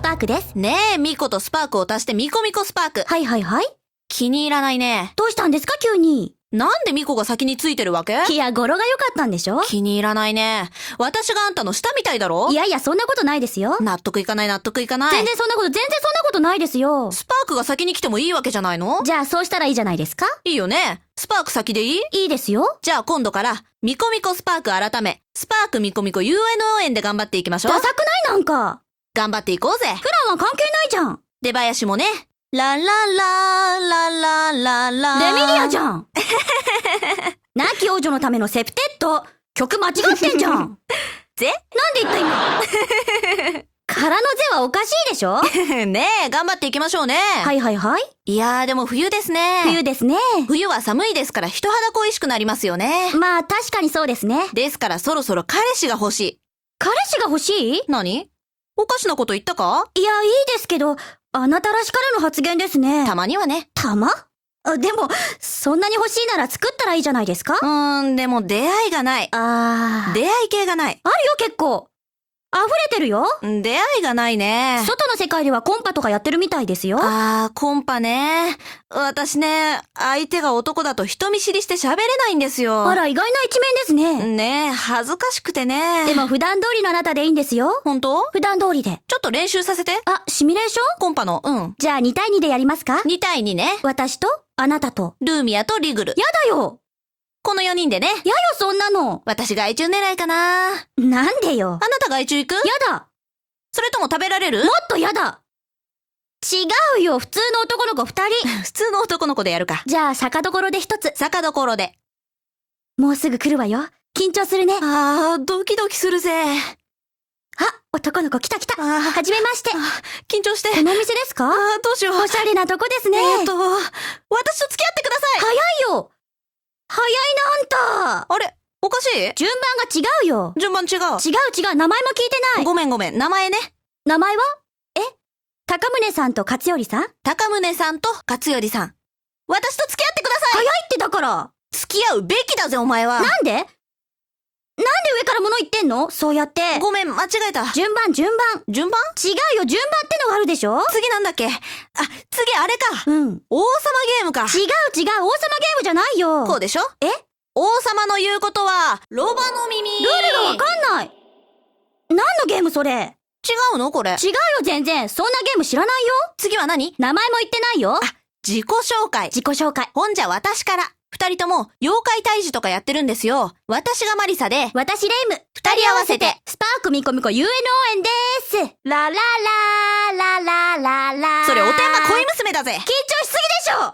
パークです。 ねえ、ミコとスパークを足してミコミコスパーク。 はいはいはい。 気に入らないね。 どうしたんですか急に。 なんでミコが先についてるわけ？ いや、語呂が良かったんでしょ？ 気に入らないね。私があんたの下みたいだろ？ いやいや、そんなことないですよ。 納得いかない納得いかない。 全然そんなことないですよ。 スパークが先に来てもいいわけじゃないの？ じゃあそうしたらいいじゃないですか？ いいよね。スパーク先でいい？ いいですよ。 じゃあ今度からミコミコスパーク改めスパークミコミコ UNO 園で頑張っていきましょう。 ダサくないなんか。 頑張っていこうぜ。 プランは関係ないじゃん。 出囃子もね。ラララララララ。 レミリアじゃん。亡き王女のためのセプテッド。曲間違ってんじゃん。 ぜ？ なんで言った今。空のぜはおかしいでしょ？ ねえ、頑張っていきましょうね。 はいはいはい。 いやーでも冬ですね。 冬ですね。 冬は寒いですから人肌恋しくなりますよね。 まあ確かにそうですね。 ですからそろそろ彼氏が欲しい。 彼氏が欲しい？ 何？おかしなこと言ったか？ いや、いいですけど、あなたらしからぬ発言ですね。 たまにはね。 たま？でも、そんなに欲しいなら作ったらいいじゃないですか？ でも出会いがない。出会い系がない。 あるよ結構。溢れてるよ。 出会いがないね。 外の世界ではコンパとかやってるみたいですよ。 コンパね。私ね、相手が男だと人見知りして喋れないんですよ。 あら、意外な一面ですね。 ねえ、恥ずかしくてね。 でも普段通りのあなたでいいんですよ。 本当？ 普段通りで。 ちょっと練習させて。 あ、シミュレーション？ コンパの、 じゃあ2対2でやりますか ？2対2ね。 私と、あなたと、 ルーミアとリグル。 やだよ。 この4人でね。 やよ、そんなの。 私害虫狙いかな。 なんでよ。 あなた害虫行く？ やだ。 それとも食べられる？ もっとやだ。違うよ、普通の男の子2人。 普通の男の子でやるか。 じゃあ、酒どころで1つ。 酒どころで。 もうすぐ来るわよ。緊張するね。 ドキドキするぜ。 男の子来た来た。はじめまして。 緊張して。 このお店ですか？ どうしよう。 おしゃれなとこですね。 私と付き合ってください。 早いよ。早いな、あんた。 あれ？おかしい？ 順番が違うよ。 順番違う。 違う、名前も聞いてない。 ごめん。名前ね。 名前は？高宗さんと勝頼さん？ 高宗さんと勝頼さん。私と付き合ってください。 早いってだから。 付き合うべきだぜ、お前は。 なんで上から物言ってんの？そうやって。 ごめん、間違えた。 順番。 順番？ 違うよ、順番ってのがあるでしょ？ 次なんだっけ？次あれか。王様ゲームか。 違う、王様ゲームじゃないよ。 こうでしょ？王様の言うことは、ロバの耳。 ルールがわかんない。何のゲームそれ？ 違うのこれ。 違うよ、全然。そんなゲーム知らないよ。 次は何？ 名前も言ってないよ。 自己紹介。ほんじゃ私から。二人とも妖怪退治とかやってるんですよ。私がマリサで、 私レイム。 二人合わせて、 スパークミコミコ UNO 園でーす。ラララララララ。 それおてんば恋娘だぜ。 緊張しすぎでしょ。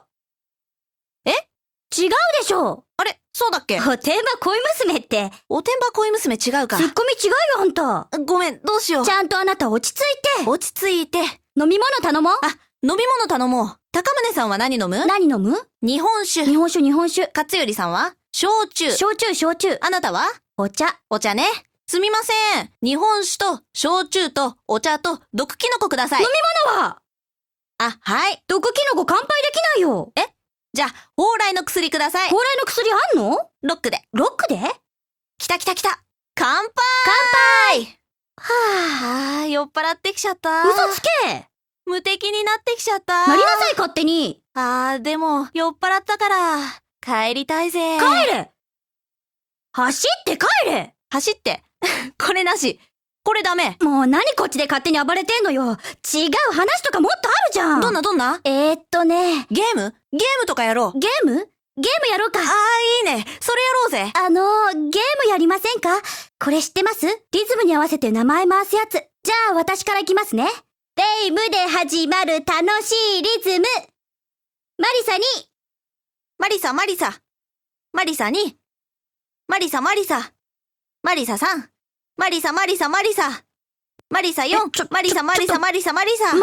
違うでしょ。 あれ？そうだっけ？ おてんば恋娘って。 おてんば恋娘違うか。 ツッコミ違うよ、あんた。 ごめん、どうしよう。 ちゃんとあなた落ち着いて。 落ち着いて。 飲み物頼もう。 飲み物頼もう。高宗さんは何飲む？ 何飲む？ 日本酒。勝頼さんは焼酎。 焼酎。 あなたは？ お茶ね。 すみません。日本酒と焼酎とお茶と毒キノコください。 飲み物は？ はい。 毒キノコ乾杯できないよ。 じゃあ、蓬莱の薬ください。 蓬莱の薬あんの？ ロックで。来た。乾杯！酔っ払ってきちゃった。 嘘つけ！ 無敵になってきちゃった。 なりなさい、勝手に。 でも、酔っ払ったから、帰りたいぜ。 帰れ！走って帰れ！ 走って。これなし。これダメ。 もう何こっちで勝手に暴れてんのよ。違う話とかもっとあるじゃん。 どんな？ ゲームとかやろう。 ゲームやろうか。 いいね。それやろうぜ。 ゲームやりませんか？これ知ってます？リズムに合わせて名前回すやつ。じゃあ私からいきますね。レイムで始まる楽しいリズム。マリサに。 マリサに。マリサさん。マリサ。マリサ4。マリサ。 マリサ 4。マリサ4。マリサ。 マリサ。 マリサ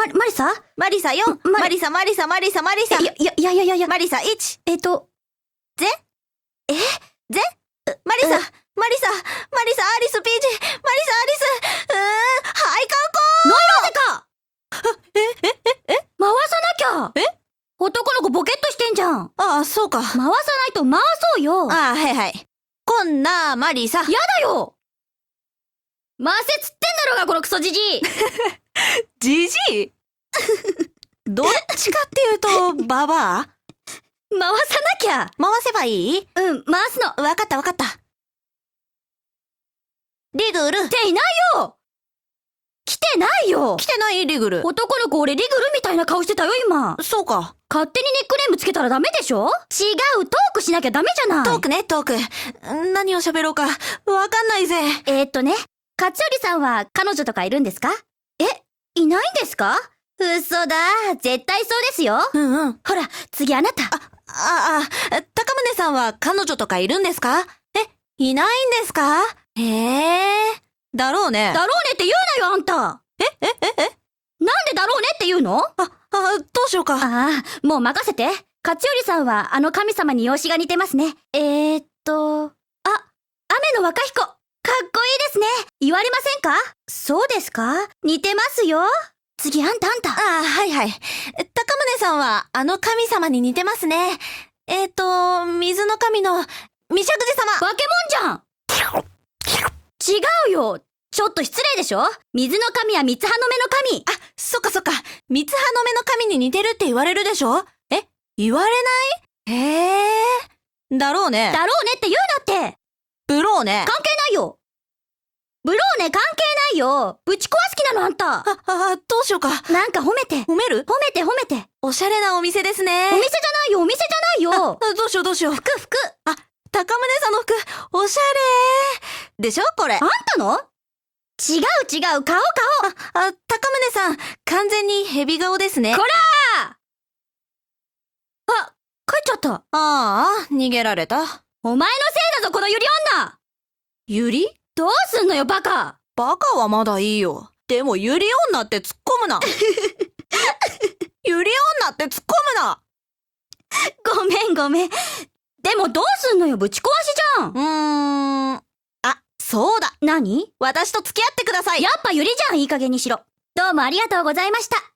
1。ぜ？マリサ、アリス、ピーチ、マリサ、アリス。はい、 回さなきゃ。男の子ボケっとしてんじゃん。 そうか。 回さないと回そうよ。 はい。こんな、マリサ。 やだよ！回せっつってんだろうが、このクソじじい。 じじいどっちかっていうと、ババア回さなきゃ。 回せばいい？ うん、回すの。 わかったわかった。リグル。 っていないよ。来てないよ。 来てないリグル。 男の子俺リグルみたいな顔してたよ今。 そうか。 勝手にニックネームつけたらダメでしょ。違う、トークしなきゃダメじゃない。 トークね、トーク。何を喋ろうか、わかんないぜ。 勝頼さんは彼女とかいるんですか？いないんですか？嘘だ。絶対そうですよ。 うん。 ほら、次あなた。 高宗さんは彼女とかいるんですか？いないんですか？だろうね。 だろうねって言うなよ、あんた。なんでだろうねって言うの？ どうしようか。 もう任せて。勝頼さんはあの神様に容姿が似てますね。雨の若彦。かっこいいですね。言われませんか？そうですか？似てますよ。次あんた。 はい。高宗さんはあの神様に似てますね。水の神の、ミシャグジ様。 化け物じゃん。違うよ。ちょっと失礼でしょ。水の神は三つ葉の目の神。 そっか。三つ葉の目の神に似てるって言われるでしょ？言われない？だろうね。 だろうねって言うなって。 ブローね。 関係ないよ。ブローね関係ないよ。ぶち壊す気なのあんた。 どうしようか。 なんか褒めて。 褒める？ 褒めて。 おしゃれなお店ですね。 お店じゃないよ、お店じゃないよ。 どうしよう。 服。 高宗さんの服、おしゃれでしょこれ。 あんたの？違う、顔。 高宗さん、完全に蛇顔ですね。 こらー！帰っちゃった。 逃げられた。 お前のせいだぞ、このユリ女！ ユリ？ どうすんのよ、バカ！ バカはまだいいよ。でもユリ女って突っ込むな。ユリ女って突っ込むな。 ごめん。でもどうすんのよ、ぶち壊しじゃん。 そうだ。 何？ 私と付き合ってください。 やっぱユリじゃん、いい加減にしろ。どうもありがとうございました。